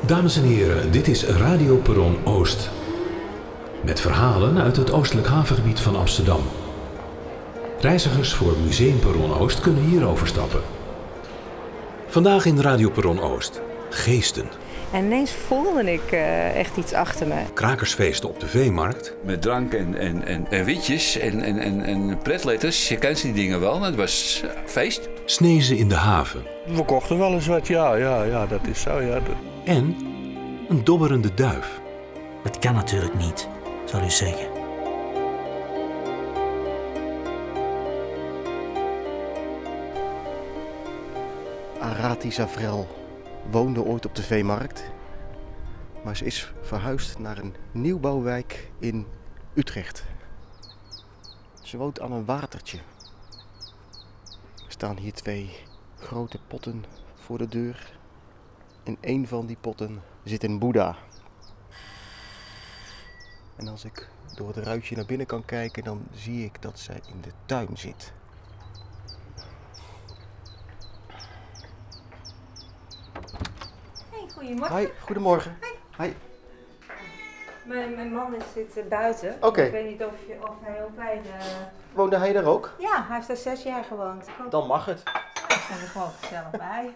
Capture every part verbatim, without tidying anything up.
Dames en heren, dit is Radio Perron Oost. Met verhalen uit het oostelijk havengebied van Amsterdam. Reizigers voor Museum Perron Oost kunnen hier overstappen. Vandaag in Radio Perron Oost. Geesten. En ineens voelde ik uh, echt iets achter me. Krakersfeesten op de Veemarkt. Met drank en, en, en, en witjes en, en, en, en pretletters. Je kent die dingen wel. Het was uh, feest. Snezen in de haven. We kochten wel eens wat, ja, ja, ja, dat is zo, ja. En een dobberende duif. Dat kan natuurlijk niet, zal u zeggen. Arati Zavrel woonde ooit op de Veemarkt, maar ze is verhuisd naar een nieuwbouwwijk in Utrecht. Ze woont aan een watertje. Er staan hier twee grote potten voor de deur. In een van die potten zit een Boeddha. En als ik door het ruitje naar binnen kan kijken, dan zie ik dat zij in de tuin zit. Goedemorgen. Hi, goedemorgen. Hi. Hi. Mijn, mijn man is, zit uh, buiten. Oké. Okay. Ik weet niet of, je, of hij ook bij de... Woonde hij daar ook? Ja, hij heeft daar zes jaar gewoond. Dan mag het. Ik ben er gewoon gezellig bij.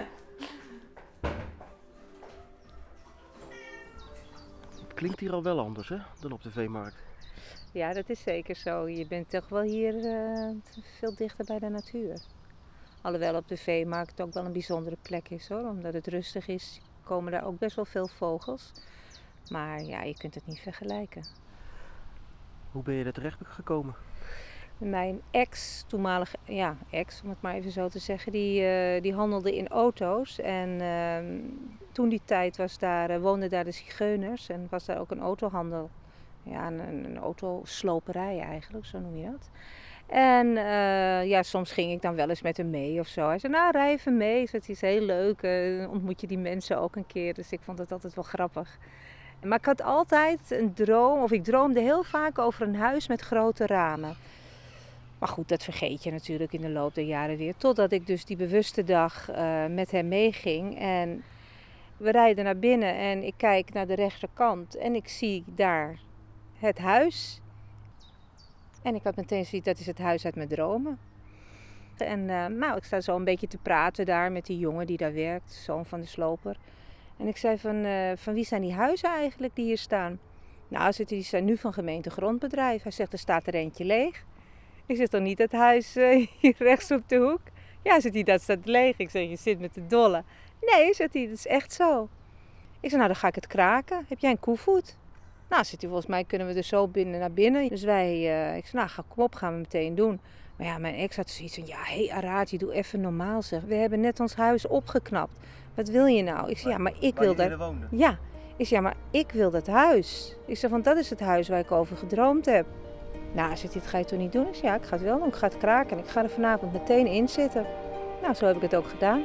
Het klinkt hier al wel anders, hè, dan op de Veemarkt. Ja, dat is zeker zo. Je bent toch wel hier uh, veel dichter bij de natuur. Alhoewel op de Veemarkt ook wel een bijzondere plek is, hoor. Omdat het rustig is, komen daar ook best wel veel vogels. Maar ja, je kunt het niet vergelijken. Hoe ben je daar terecht gekomen? Mijn ex, toenmalige ja, ex, om het maar even zo te zeggen, die, uh, die handelde in auto's. En uh, toen die tijd was daar, uh, woonden daar de zigeuners en was daar ook een autohandel. Ja, een, een autosloperij eigenlijk, zo noem je dat. En uh, ja, soms ging ik dan wel eens met hem mee of zo. Hij zei, nou, rij even mee. Het is heel leuk. Uh, ontmoet je die mensen ook een keer. Dus ik vond het altijd wel grappig. Maar ik had altijd een droom, of ik droomde heel vaak over een huis met grote ramen. Maar goed, dat vergeet je natuurlijk in de loop der jaren weer. Totdat ik dus die bewuste dag uh, met hem meeging. En we rijden naar binnen en ik kijk naar de rechterkant. En ik zie daar het huis. En ik had meteen zoiets, dat is het huis uit mijn dromen. En uh, nou, ik sta zo een beetje te praten daar met die jongen die daar werkt, zoon van de sloper. En ik zei van, uh, van wie zijn die huizen eigenlijk die hier staan? Nou, die zijn nu van gemeente grondbedrijf. Hij zegt, er staat er eentje leeg. Ik zeg, toch niet het huis uh, hier rechts op de hoek? Ja, zegt hij, dat staat leeg. Ik zeg, je zit met de dolle. Nee, zegt hij, dat is echt zo. Ik zeg, nou dan ga ik het kraken. Heb jij een koevoet? Nou, zegt hij, volgens mij kunnen we er zo binnen naar binnen. Dus wij, uh, ik zeg, nou ga, kom op, gaan we meteen doen. Maar ja, mijn ex had zoiets van, ja, hé hey, Arati, doe even normaal zeg. We hebben net ons huis opgeknapt. Wat wil je nou? Ik zeg, ja, maar ik wil dat... Ja, ik zeg, ja, maar ik wil dat huis. Ik zeg, want dat is het huis waar ik over gedroomd heb. Nou, zegt hij, dat ga je toch niet doen? Ik zeg, ja, ik ga het wel doen. Ik ga het kraken en ik ga er vanavond meteen in zitten. Nou, zo heb ik het ook gedaan.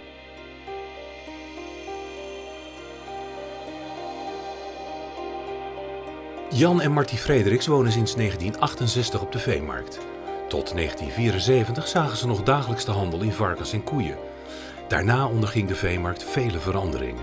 Jan en Martie Frederiks wonen sinds negentien achtenzestig op de Veemarkt. Tot negentien vierenzeventig zagen ze nog dagelijks de handel in varkens en koeien. Daarna onderging de Veemarkt vele veranderingen.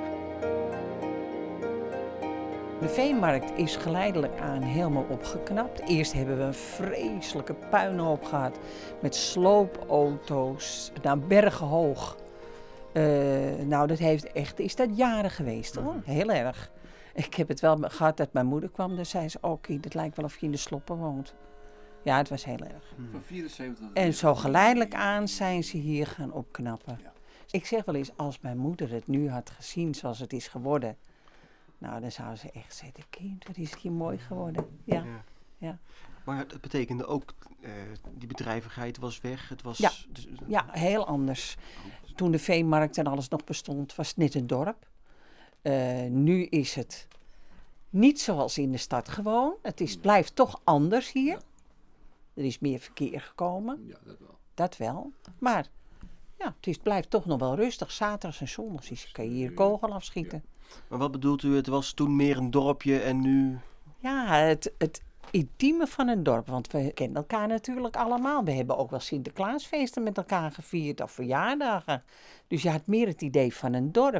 De Veemarkt is geleidelijk aan helemaal opgeknapt. Eerst hebben we een vreselijke puinhoop gehad met sloopauto's, naar bergen hoog. Uh, nou, dat heeft echt, is dat jaren geweest hoor, heel erg. Ik heb het wel gehad dat mijn moeder kwam, dan zei ze, oh kind, het lijkt wel of je in de sloppen woont. Ja, het was heel erg. Van vierenzeventig En zo geleidelijk aan zijn ze hier gaan opknappen. Ja. Ik zeg wel eens, als mijn moeder het nu had gezien zoals het is geworden, nou, dan zou ze echt zeggen, kind, wat is het hier mooi geworden. Ja. Ja. Ja. Maar het betekende ook, uh, die bedrijvigheid was weg. Het was ja. Dus, uh, ja, heel anders. Toen de Veemarkt en alles nog bestond, was het net een dorp. Uh, nu is het niet zoals in de stad gewoon. Het is, blijft toch anders hier. Ja. Er is meer verkeer gekomen. Ja, dat wel. Dat wel. Maar ja, het is, blijft toch nog wel rustig. Zaterdags en zondags is, kan je hier kogel afschieten. Ja. Maar wat bedoelt u? Het was toen meer een dorpje en nu... Ja, het, het intieme van een dorp. Want we kennen elkaar natuurlijk allemaal. We hebben ook wel Sinterklaasfeesten met elkaar gevierd of verjaardagen. Dus je had meer het idee van een dorp.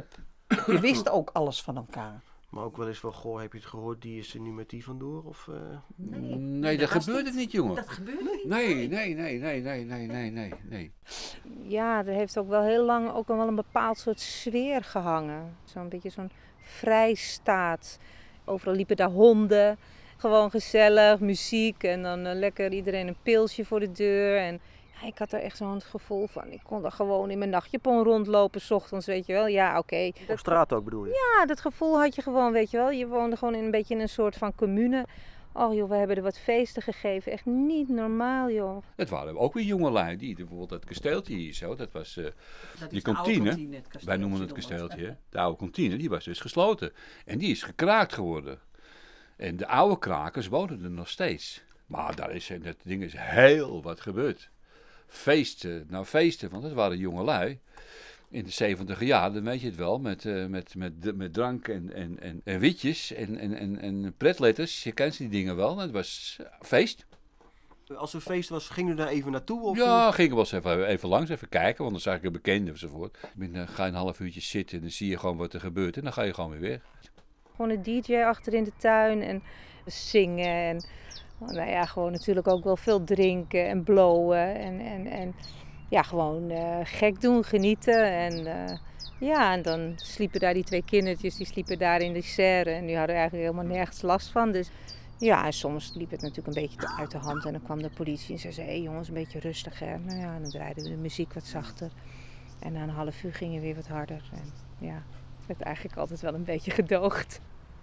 Je wist ook alles van elkaar. Maar ook wel eens van, goh, heb je het gehoord, die is er nu met die vandoor? Of, uh... Nee, nee, dat, dat gebeurde niet, jongen. Dat gebeurde niet? Nee, nee, nee, nee, nee, nee, nee, nee, nee. Ja, er heeft ook wel heel lang ook wel een bepaald soort sfeer gehangen. Zo'n beetje zo'n vrijstaat. Overal liepen daar honden. Gewoon gezellig, muziek en dan uh, lekker iedereen een pilsje voor de deur. En ja, ik had er echt zo'n gevoel van, ik kon er gewoon in mijn nachtjapon rondlopen 's ochtends, weet je wel. Ja, oké. Okay. Op straat ook bedoel je? Ja, dat gevoel had je gewoon, weet je wel. Je woonde gewoon in een beetje in een soort van commune. Oh joh, we hebben er wat feesten gegeven. Echt niet normaal, joh. Het waren ook weer jongelui. Die, bijvoorbeeld dat kasteeltje hier zo, dat was uh, dat die kantine. kantine Wij noemen het kasteeltje, hè. De oude kantine, die was dus gesloten. En die is gekraakt geworden. En de oude krakers wonen er nog steeds. Maar daar is, dat ding is heel wat gebeurd. Feesten, nou feesten, want het waren jongelui. In de zeventiger jaren, dan weet je het wel, met, uh, met, met, met drank en, en, en, en witjes en, en, en, en pretletters. Je kent die dingen wel, het was feest. Als er feest was, gingen we daar even naartoe? Of ja, gingen we wel eens even, even langs, even kijken, want dan zag ik een bekende enzovoort. Dan ga je een half uurtje zitten en dan zie je gewoon wat er gebeurt en dan ga je gewoon weer weg. Gewoon een D J achter in de tuin en zingen en nou ja, gewoon natuurlijk ook wel veel drinken en blowen en, en, en ja, gewoon uh, gek doen, genieten. En uh, ja, en dan sliepen daar die twee kindertjes, die sliepen daar in de serre en die hadden eigenlijk helemaal nergens last van. Dus ja, en soms liep het natuurlijk een beetje te uit de hand en dan kwam de politie en ze zei, hé hey, jongens, een beetje rustig hè. Nou ja, en dan draaiden we de muziek wat zachter en na een half uur ging je weer wat harder. En ja, het werd eigenlijk altijd wel een beetje gedoogd.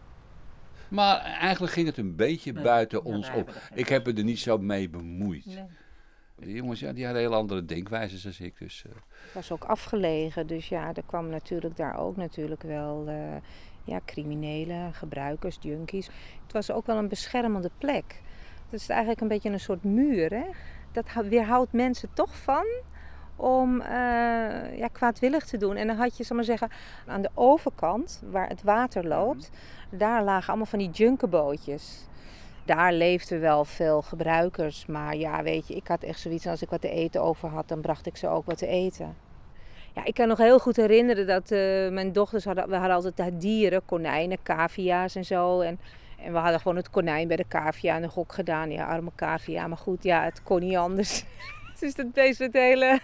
Maar eigenlijk ging het een beetje nee, buiten ja, ons op. Ik heb me er niet zo mee bemoeid. Nee. Die jongens, ja, die hadden heel andere denkwijzes als ik. Dus, uh... Het was ook afgelegen, dus ja, er kwam natuurlijk daar ook natuurlijk wel uh, ja, criminelen, gebruikers, junkies. Het was ook wel een beschermende plek. Het is eigenlijk een beetje een soort muur, hè. Dat weerhoudt mensen toch van om uh, ja, kwaadwillig te doen. En dan had je, zal maar zeggen, aan de overkant, waar het water loopt, mm-hmm. daar lagen allemaal van die junkerbootjes. Daar leefden wel veel gebruikers, maar ja, weet je, ik had echt zoiets, als ik wat te eten over had, dan bracht ik ze ook wat te eten. Ja, ik kan nog heel goed herinneren dat uh, mijn dochters hadden, we hadden altijd dieren, konijnen, cavia's en zo. En, en we hadden gewoon het konijn bij de cavia in de gok gedaan. Ja, arme cavia, maar goed, ja, het kon niet anders. Dus dat beest het hele,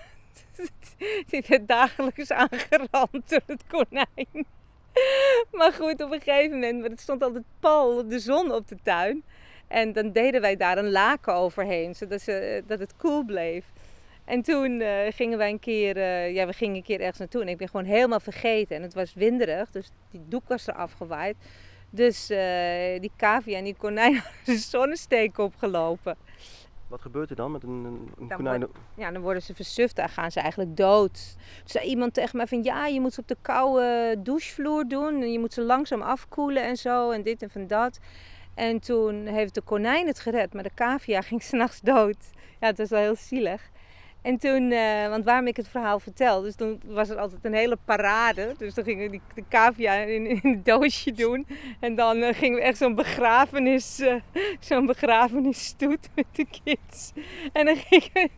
die werd dagelijks aangerand door het konijn. Maar goed, op een gegeven moment, het stond altijd pal de zon op de tuin. En dan deden wij daar een laken overheen, zodat ze, dat het koel bleef. En toen uh, gingen wij een keer, uh, ja, we gingen een keer ergens naartoe en ik ben gewoon helemaal vergeten. En het was winderig, dus die doek was er afgewaaid. Dus uh, die cavia en die konijn hadden de zonnesteek opgelopen. Wat gebeurt er dan met een, een dan konijn? Worden, ja, dan worden ze versuft, dan gaan ze eigenlijk dood. Toen zei iemand tegen mij van ja, je moet ze op de koude douchevloer doen. En je moet ze langzaam afkoelen en zo en dit en van dat. En toen heeft de konijn het gered, maar de cavia ging 's nachts dood. Ja, het was wel heel zielig. En toen, uh, want waarom ik het verhaal vertel, dus toen was er altijd een hele parade. Dus dan gingen we die, de cavia in, in een doosje doen. En dan uh, gingen we echt zo'n begrafenis, uh, zo'n begrafenisstoet met de kids. En dan gingen we,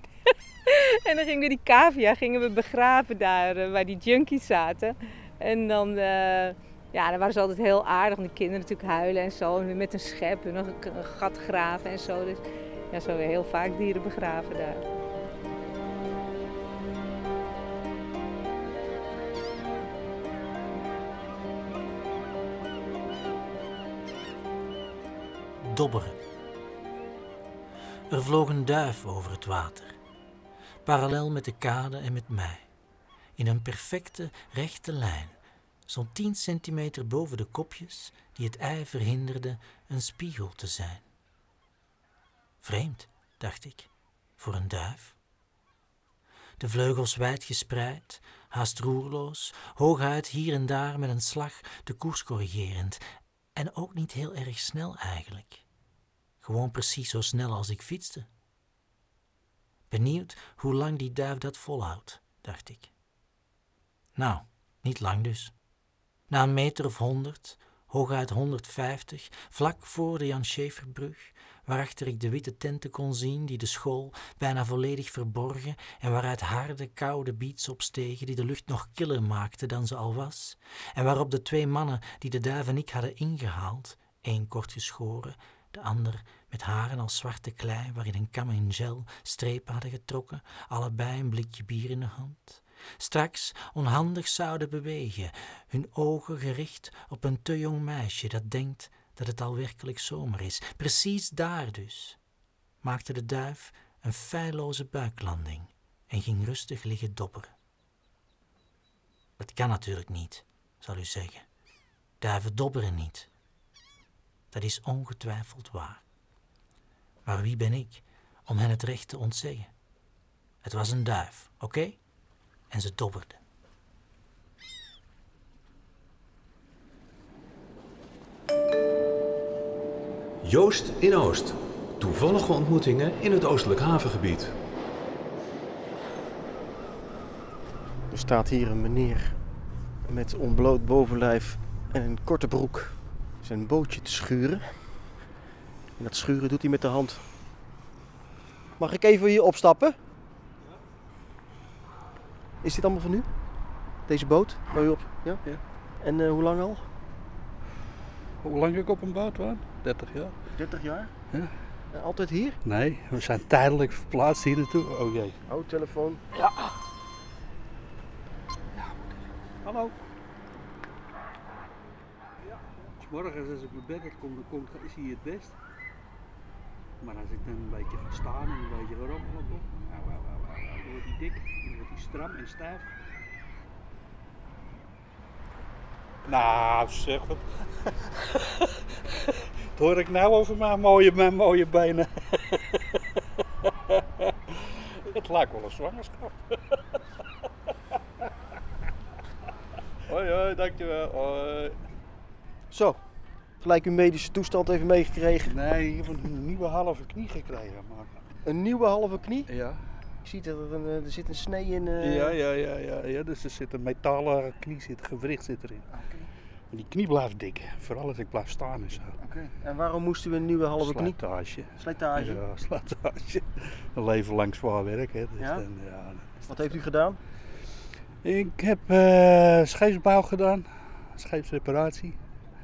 en dan gingen we die cavia gingen we begraven daar, uh, waar die junkies zaten. En dan, uh, ja, dan waren ze altijd heel aardig. En de kinderen natuurlijk huilen en zo. En met een schep en nog een, een gat graven en zo. Dus ja, zo weer heel vaak dieren begraven daar. Dobberen. Er vloog een duif over het water, parallel met de kade en met mij, in een perfecte rechte lijn, zo'n tien centimeter boven de kopjes die het ei verhinderden een spiegel te zijn. Vreemd, dacht ik, voor een duif. De vleugels wijd gespreid, haast roerloos, hooguit hier en daar met een slag de koers corrigerend, en ook niet heel erg snel eigenlijk. Gewoon precies zo snel als ik fietste. Benieuwd hoe lang die duif dat volhoudt, dacht ik. Nou, niet lang dus. Na een meter of honderd, hooguit honderdvijftig, vlak voor de Jan Scheefferbrug, waarachter ik de witte tenten kon zien die de school bijna volledig verborgen en waaruit harde, koude beats opstegen die de lucht nog killer maakten dan ze al was, en waarop de twee mannen die de duif en ik hadden ingehaald, één kort geschoren, de ander met haren als zwarte klei waarin een kam in gel strepen hadden getrokken, allebei een blikje bier in de hand, straks onhandig zouden bewegen, hun ogen gericht op een te jong meisje dat denkt dat het al werkelijk zomer is. Precies daar dus maakte de duif een feilloze buiklanding en ging rustig liggen dobberen. Dat kan natuurlijk niet, zal u zeggen. Duiven dobberen niet. Dat is ongetwijfeld waar. Maar wie ben ik om hen het recht te ontzeggen? Het was een duif, oké? Okay? En ze dobberde. Joost in Oost. Toevallige ontmoetingen in het oostelijk havengebied. Er staat hier een meneer met ontbloot bovenlijf en een korte broek zijn bootje te schuren. En dat schuren doet hij met de hand. Mag ik even hier opstappen? Is dit allemaal van u? Deze boot waar u op? Ja? Ja. En uh, hoe lang al? Hoe lang ik op een boot woon? dertig jaar. dertig jaar? Ja. Uh, altijd hier? Nee, we zijn tijdelijk verplaatst hier naartoe. Oh jee. Oh, telefoon. Ja. Ja. Hallo. Ja. 'S Morgens als ik mijn bed kom, dan komt, is hij het best. Maar als ik dan een beetje ga staan en een beetje gerommelen op, nou, nou, nou, nou, dan wordt hij dik, dan wordt hij stram en stijf. Nou, zeg wat. Dat hoor ik nou over mijn mooie, mijn mooie benen. Het lijkt wel een zwangerschap. Hoi, hoi, dankjewel. Hoi. Zo, gelijk uw medische toestand even meegekregen. Nee, ik heb een nieuwe halve knie gekregen. Maar... Een nieuwe halve knie? Ja. Je ziet dat er, een, er zit een snee in. Uh... Ja, ja, ja, ja, ja, dus er zit een metalen knie, zit, gewricht zit erin. Okay. Maar die knie blijft dik, vooral als ik blijf staan en zo. Okay. En waarom moest u een nieuwe halve knie? Slijtage. Slijtage? Ja, slijtage. Een leven lang zwaar werk, hè. Dus ja? Dan, ja, wat heeft u gedaan? Ik heb uh, scheepsbouw gedaan, scheepsreparatie.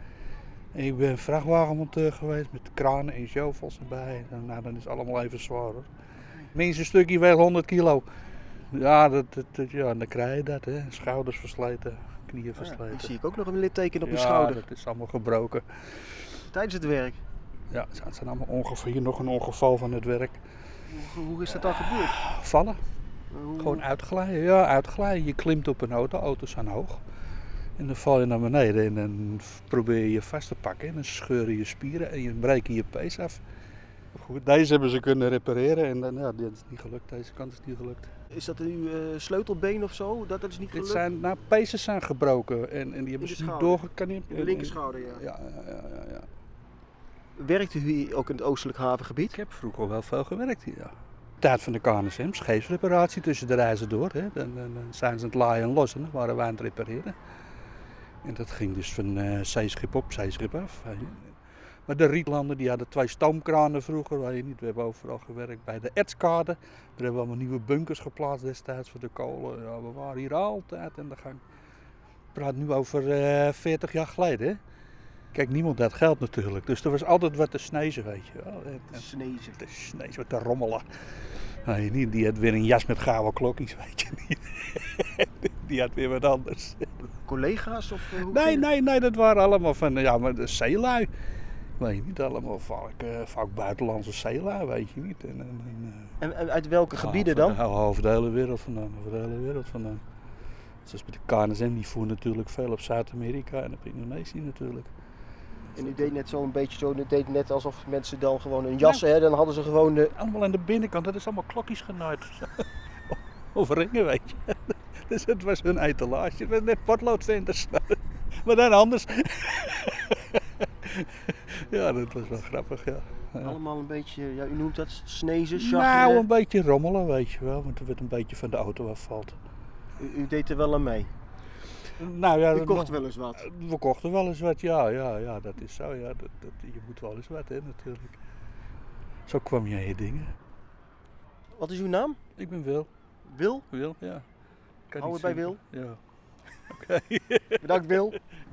Ik ben vrachtwagenmonteur geweest met kranen en shovels erbij. Nou, dan is het allemaal even zwaar hoor. Minstens een stukje weegt honderd kilo. Ja, dat, dat, dat, ja, dan krijg je dat, hè. Schouders versleten, knieën versleten. Ja, die zie ik ook nog een litteken op ja, uw schouder. Ja, dat is allemaal gebroken. Tijdens het werk? Ja, het zijn allemaal ongeval, hier nog een ongeval van het werk. Hoe, hoe is dat dan gebeurd? Vallen. Hoe... Gewoon uitglijden, ja, uitglijden. Je klimt op een auto, auto's zijn hoog. En dan val je naar beneden en dan probeer je je vast te pakken. En dan scheuren je spieren en je breek je pees af. Goed, deze hebben ze kunnen repareren en dan, ja, dat is niet gelukt. Deze kant is niet gelukt. Is dat uw uh, sleutelbeen of zo? Dat, dat is niet gelukt? Dit zijn, nou, pezen zijn gebroken en, en die hebben ze niet doorgekanipt. In de linkerschouder, ja. Ja, ja, ja, ja. Werkt u hier ook in het oostelijk havengebied? Ik heb vroeger wel veel gewerkt hier, ja. Tijd van de K N S M, scheepsreparatie tussen de reizen door. Hè. Dan, dan, dan zijn ze aan het laaien en lossen, dan waren wij aan het repareren. En dat ging dus van uh, zeeschip op, zeeschip af. Maar de Rietlanden die hadden twee stoomkranen vroeger, weet je niet. We hebben overal gewerkt bij de Ertskade. Daar hebben we allemaal nieuwe bunkers geplaatst destijds voor de kolen. Ja, we waren hier altijd in de gang. Ik praat nu over uh, veertig jaar geleden. Hè? Kijk, niemand had geld natuurlijk. Dus er was altijd wat te snezen, weet je wel. Te snezen. Te snezen, wat te rommelen. Nou, je niet, die had weer een jas met gouden klokjes, weet je niet. Die had weer wat anders. Collega's of uh, hoe Nee, nee, nee, dat waren allemaal van, ja, maar de zeelui. Weet je niet, allemaal vaak, uh, vaak buitenlandse zeelui, weet je niet. En, en, en, en, en uit welke uh, gebieden dan? Van, over de hele wereld vandaan, over de hele wereld vandaan. Zoals bij de K N S M, die voeren natuurlijk veel op Zuid-Amerika en op Indonesië natuurlijk. En u deed net zo een beetje zo, u deed net alsof mensen dan gewoon een jas, ja. Hè, dan hadden ze gewoon de... Allemaal aan de binnenkant, dat is allemaal klokjes genaaid. Of ringen, weet je. Dus het was hun etalage, het was net potloodventers. Maar dan anders. Ja, dat was wel grappig, ja. Ja. Allemaal een beetje, ja, u noemt dat snezen, sjaggen? Nou, een beetje rommelen, weet je wel, want er werd een beetje van de auto afvalt. U, u deed er wel aan mee? Nou ja, Je kocht nog- wel eens wat. We kochten wel eens wat, ja, ja, ja, dat is zo. Ja, dat, dat, je moet wel eens wat, hè, natuurlijk. Zo kwam je aan je dingen. Wat is uw naam? Ik ben Wil. Wil? Wil, ja. Kan Hou niet het bij zien. Wil. Ja. Oké. Bedankt Wil.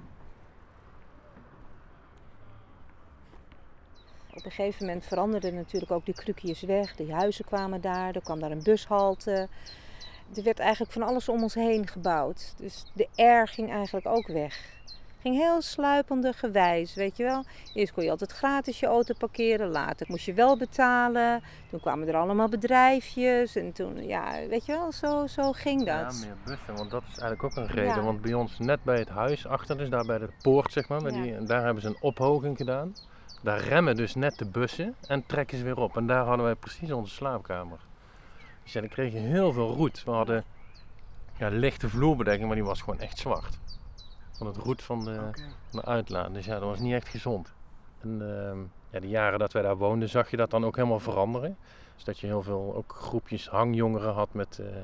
Op een gegeven moment veranderden natuurlijk ook die krukjes weg. Die huizen kwamen daar, er kwam daar een bushalte. Er werd eigenlijk van alles om ons heen gebouwd. Dus de R ging eigenlijk ook weg. Ging heel sluipende gewijs, weet je wel. Eerst kon je altijd gratis je auto parkeren, later moest je wel betalen. Toen kwamen er allemaal bedrijfjes en toen, ja, weet je wel, zo, zo ging dat. Ja, meer bussen, want dat is eigenlijk ook een reden. Ja. Want bij ons net bij het huis achter, dus daar bij de poort zeg maar, met Ja. die, daar hebben ze een ophoging gedaan. Daar remmen dus net de bussen en trekken ze weer op. En daar hadden wij precies onze slaapkamer. Dus ja, dan kreeg je heel veel roet. We hadden ja, lichte vloerbedekking, maar die was gewoon echt zwart. Van het roet van de, van de uitlaat. Dus ja, dat was niet echt gezond. En ehm, ja, de jaren dat wij daar woonden zag je dat dan ook helemaal veranderen. Dus dat je heel veel ook groepjes hangjongeren had met uh,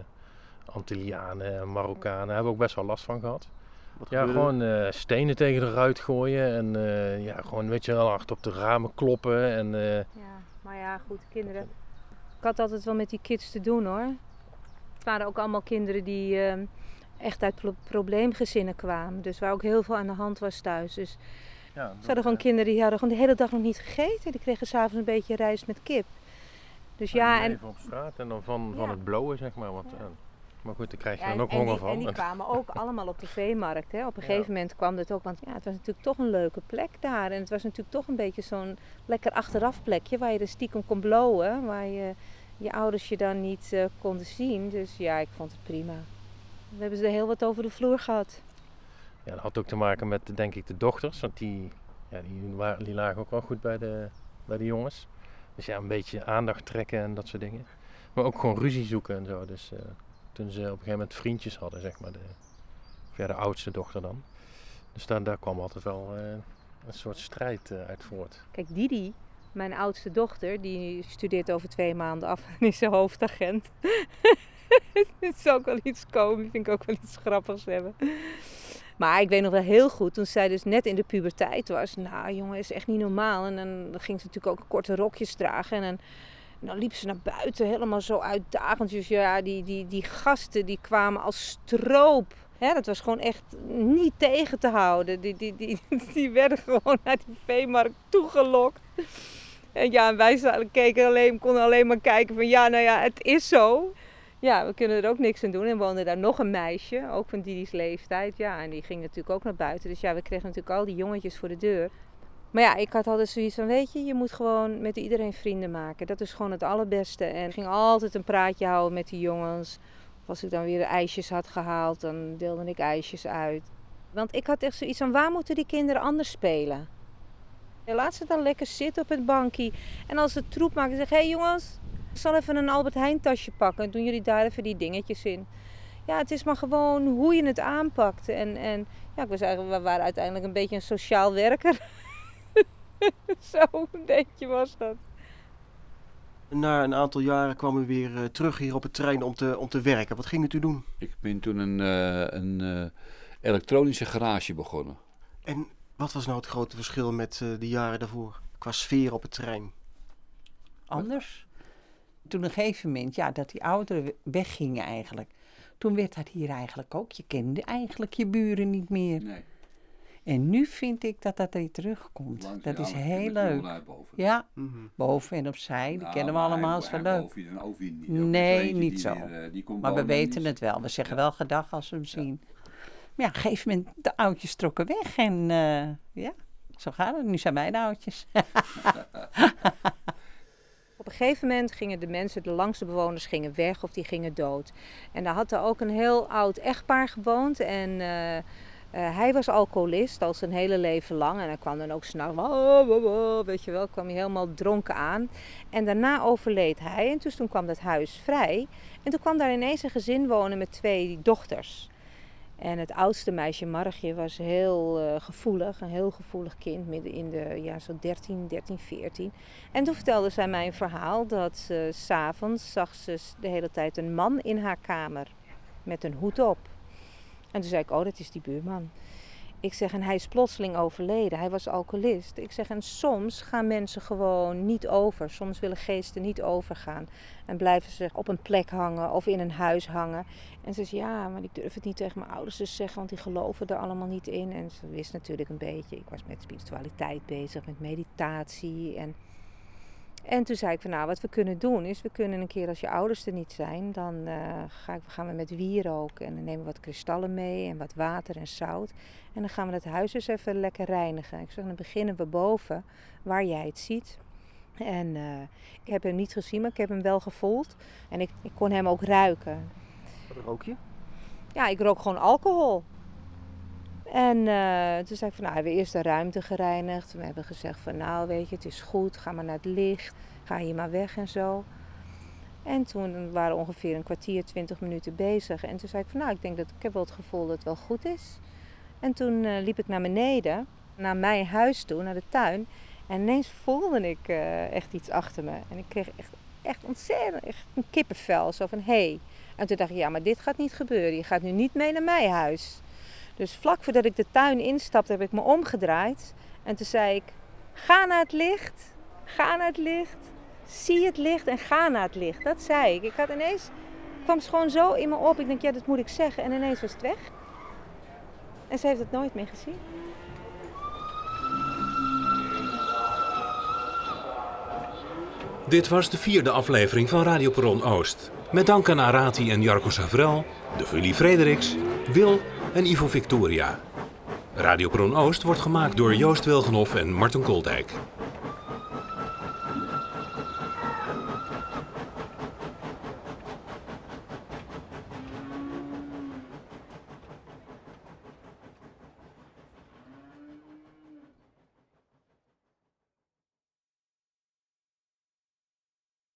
Antillianen, Marokkanen. Daar hebben we ook best wel last van gehad. Wat Ja, gebeurde er? gewoon uh, stenen tegen de ruit gooien en uh, ja, gewoon weet je wel, hard op de ramen kloppen. En, uh, Ja, maar ja, goed, kinderen. Ik had altijd wel met die kids te doen hoor. Het waren ook allemaal kinderen die uh, echt uit pro- probleemgezinnen kwamen. Dus waar ook heel veel aan de hand was thuis. Dus ja, ze hadden gewoon kinderen die hadden gewoon de hele dag nog niet gegeten. Die kregen s'avonds een beetje rijst met kip. Dus ja, en, even op straat en dan van, van Ja. het blowen zeg maar. Want, Ja. uh, maar goed, daar krijg je ja, dan en, ook en honger die, van. en die kwamen ook allemaal op de veemarkt. Hè. Op een Ja. gegeven moment kwam dat ook, want ja, het was natuurlijk toch een leuke plek daar. En het was natuurlijk toch een beetje zo'n lekker achteraf plekje waar je er stiekem kon blowen. Waar je, je ouders je dan niet uh, konden zien. Dus ja, ik vond het prima. We hebben ze er heel wat over de vloer gehad. Ja, dat had ook te maken met denk ik de dochters. Want die, ja, die, waren, die lagen ook wel goed bij de, bij de jongens. Dus ja, een beetje aandacht trekken en dat soort dingen. Maar ook gewoon ruzie zoeken en zo. Dus uh, toen ze op een gegeven moment vriendjes hadden, zeg maar. De, of ja, de oudste dochter dan. Dus daar, daar kwam altijd wel uh, een soort strijd uh, uit voort. Kijk, Didi, mijn oudste dochter, die studeert over twee maanden af en is ze hoofdagent. Het is ook wel iets komisch, vind ik ook wel iets grappigs hebben. Maar ik weet nog wel heel goed, toen zij dus net in de puberteit was. Nou jongen, is echt niet normaal. En dan ging ze natuurlijk ook korte rokjes dragen. En dan, en dan liep ze naar buiten, helemaal zo uitdagend. Dus ja, die, die, die gasten die kwamen als stroop. Hè, dat was gewoon echt niet tegen te houden. Die, die, die, die werden gewoon naar die veemarkt toegelokt. En ja, wij keken alleen, konden alleen maar kijken van ja, nou ja, het is zo. Ja, we kunnen er ook niks aan doen. En woonde daar nog een meisje, ook van Didi's leeftijd. Ja, en die ging natuurlijk ook naar buiten. Dus ja, we kregen natuurlijk al die jongetjes voor de deur. Maar ja, ik had altijd zoiets van, weet je, je moet gewoon met iedereen vrienden maken. Dat is gewoon het allerbeste. En ik ging altijd een praatje houden met die jongens. Of als ik dan weer ijsjes had gehaald, dan deelde ik ijsjes uit. Want ik had echt zoiets van, waar moeten die kinderen anders spelen? Ja, laat ze dan lekker zitten op het bankje. En als ze troep maken, zeg hé hey jongens, ik zal even een Albert Heijn tasje pakken. En doen jullie daar even die dingetjes in. Ja, het is maar gewoon hoe je het aanpakt. En, en ja, ik was eigenlijk, we waren uiteindelijk een beetje een sociaal werker. Zo een beetje was dat. Na een aantal jaren kwam u weer uh, terug hier op het terrein om te, om te werken. Wat ging u toen doen? Ik ben toen een, uh, een uh, elektronische garage begonnen. En wat was nou het grote verschil met uh, de jaren daarvoor? Qua sfeer op het terrein? Anders. Toen op een gegeven moment, ja, dat die ouderen weggingen eigenlijk. Toen werd dat hier eigenlijk ook. Je kende eigenlijk je buren niet meer. Nee. En nu vind ik dat dat weer terugkomt. Langs, dat ja, is maar heel leuk. Boven. Ja, Mm-hmm. boven en opzij. Die Nou, kennen we maar allemaal. hij- Is wel hij leuk. boven, dan over niet. Nee, Ook eentje niet die zo. weer, uh, die komt Maar we wonen en weten die het wel. We zeggen Ja. wel gedag als we hem zien. Maar ja, op een gegeven moment, de oudjes trokken weg. En uh, ja, zo gaat het. Nu zijn wij de oudjes. Op een gegeven moment gingen de mensen, de langste bewoners, gingen weg of die gingen dood. En daar had er ook een heel oud echtpaar gewoond. En uh, uh, hij was alcoholist al zijn hele leven lang. En hij kwam dan ook s'nachts, oh, oh, oh, weet je wel, kwam hij helemaal dronken aan. En daarna overleed hij. En dus toen kwam dat huis vrij. En toen kwam daar ineens een gezin wonen met twee dochters. En het oudste meisje, Margje, was heel uh, gevoelig, een heel gevoelig kind, midden in de, ja, zo dertien, dertien, veertien. En toen vertelde zij mij een verhaal dat ze 's avonds zag ze de hele tijd een man in haar kamer met een hoed op. En toen zei ik, oh, dat is die buurman. Ik zeg, en hij is plotseling overleden. Hij was alcoholist. Ik zeg, en soms gaan mensen gewoon niet over. Soms willen geesten niet overgaan. En blijven ze op een plek hangen of in een huis hangen. En ze zei, ja, maar ik durf het niet tegen mijn ouders te zeggen, want die geloven er allemaal niet in. En ze wist natuurlijk een beetje. Ik was met spiritualiteit bezig, met meditatie. En, en toen zei ik van, nou, wat we kunnen doen is, we kunnen een keer als je ouders er niet zijn, dan uh, ga ik, gaan we met wierook en dan nemen we wat kristallen mee en wat water en zout. En dan gaan we het huis eens even lekker reinigen. Ik zeg, dan beginnen we boven, waar jij het ziet. En uh, ik heb hem niet gezien, maar ik heb hem wel gevoeld. En ik, ik kon hem ook ruiken. Wat rook je? Ja, ik rook gewoon alcohol. En uh, toen zei ik van, nou, hebben we eerst de ruimte gereinigd. We hebben gezegd van, nou, weet je, het is goed, ga maar naar het licht. Ga hier maar weg en zo. En toen waren we ongeveer een kwartier, twintig minuten bezig. En toen zei ik van, nou, ik denk dat ik heb wel het gevoel dat het wel goed is. En toen uh, liep ik naar beneden, naar mijn huis toe, naar de tuin. En ineens voelde ik uh, echt iets achter me. En ik kreeg echt, echt ontzettend echt een kippenvel. Zo van, hé. Hey. En toen dacht ik, ja, maar dit gaat niet gebeuren. Je gaat nu niet mee naar mijn huis. Dus vlak voordat ik de tuin instapte, heb ik me omgedraaid. En toen zei ik, ga naar het licht. Ga naar het licht. Zie het licht en ga naar het licht. Dat zei ik. Ik had ineens, het kwam gewoon zo in me op. Ik denk, ja, dat moet ik zeggen. En ineens was het weg. En ze heeft het nooit meer gezien. Dit was de vierde aflevering van Radio Perron Oost. Met dank aan Arati en Jarko Savrel, de familie Frederiks, Wil en Ivo Victoria. Radio Perron Oost wordt gemaakt door Joost Wilgenhoff en Marten Koldijk.